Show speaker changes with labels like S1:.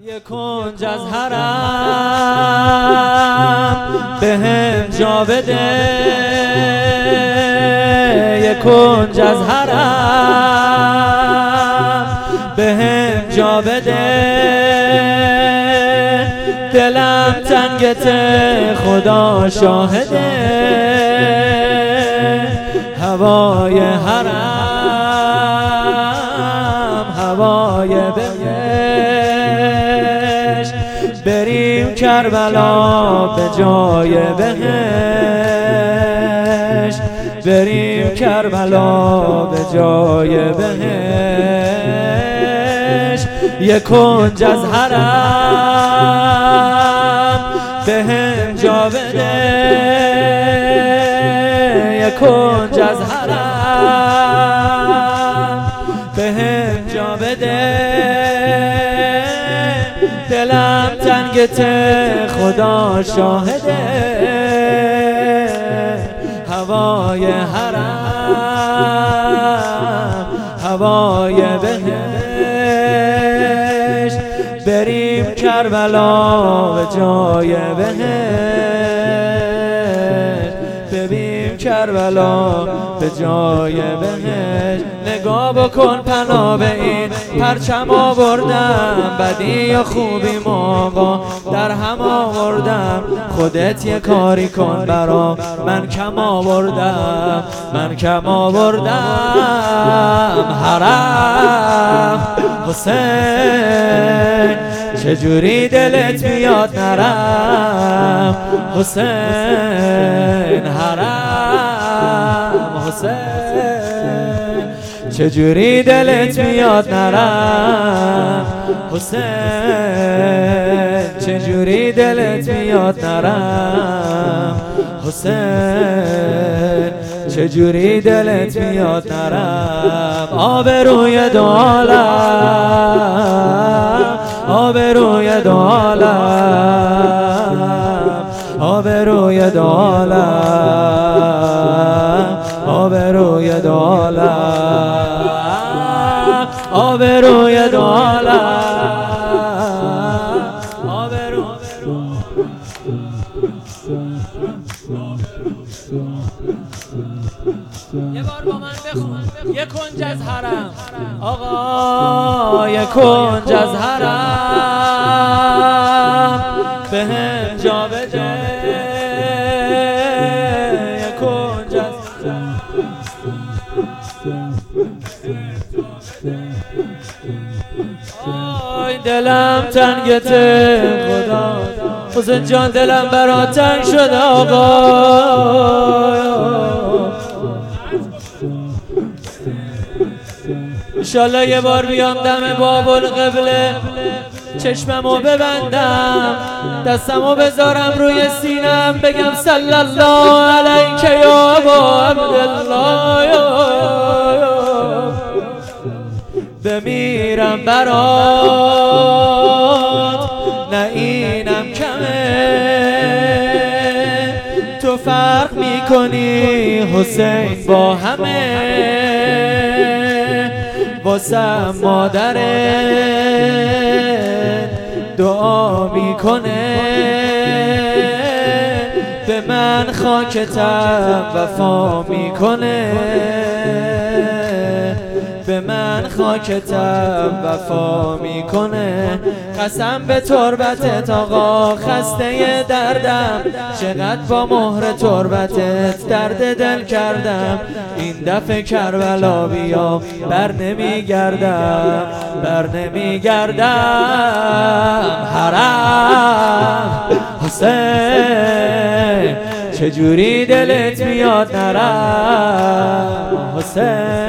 S1: یه کنج از حرم بهم جا بده، یه کنج از حرم بهم جا بده. دلم تنگته خدا شاهده، هوای حرم هوای بهشت. بریم کربلا به جای بهشت، بریم کربلا به جای بهشت. یه کنج از حرم بهم جا بده، یه کنج از حرم بهم جا بده. دلم تنگته خدا شاهده، هوای حرم هوای بهشت. بریم کربلا به جای بهشت، ببین کربلا به جای بهشت. نگاه بکن پناه به این پرچم آوردم، بدی و خوبی آقا در هم آوردم. خودت یه کاری کن برام، من کم آوردم، من کم آوردم. حرم حسین چجوری دلت میاد نرم، حسین حرم حسین چجوری دلت میاد نرم، حسین چجوری دلت میاد نرم، حسین چجوری دلت میاد نرم. آبروی دو عالم، آبروی دو عالم، آبروی دو عالم، آبروی دو عالم، آبروی دو عالم، یه بار با من بخون. یه کنج از حرم آقا، یه کنج از حرم بهم جا بده، یه کنج از آی دلم تنگته خدا، حسین جان دلم برا تنگ شده آقا. انشالله یه بار بیام دم باب القبله، چشممو ببندم، دستمو بذارم روی سینم، بگم صلی الله علیک یا ابا عبدالله، بمیرم برات نه اینم کمه. تو فرق میکنی حسین با همه، واسه مادرت دعا میکنه، به من خاکتم وفا میکنه، به من خاکتم وفا میکنه. قسم به تربتت آقا خسته دردم، چقدر با مهر تربتت درد دل کردم. این دفعه کربلا بیام بر نمیگردم، بر نمیگردم. حرم حسین چجوری دلت میاد نرم، حسین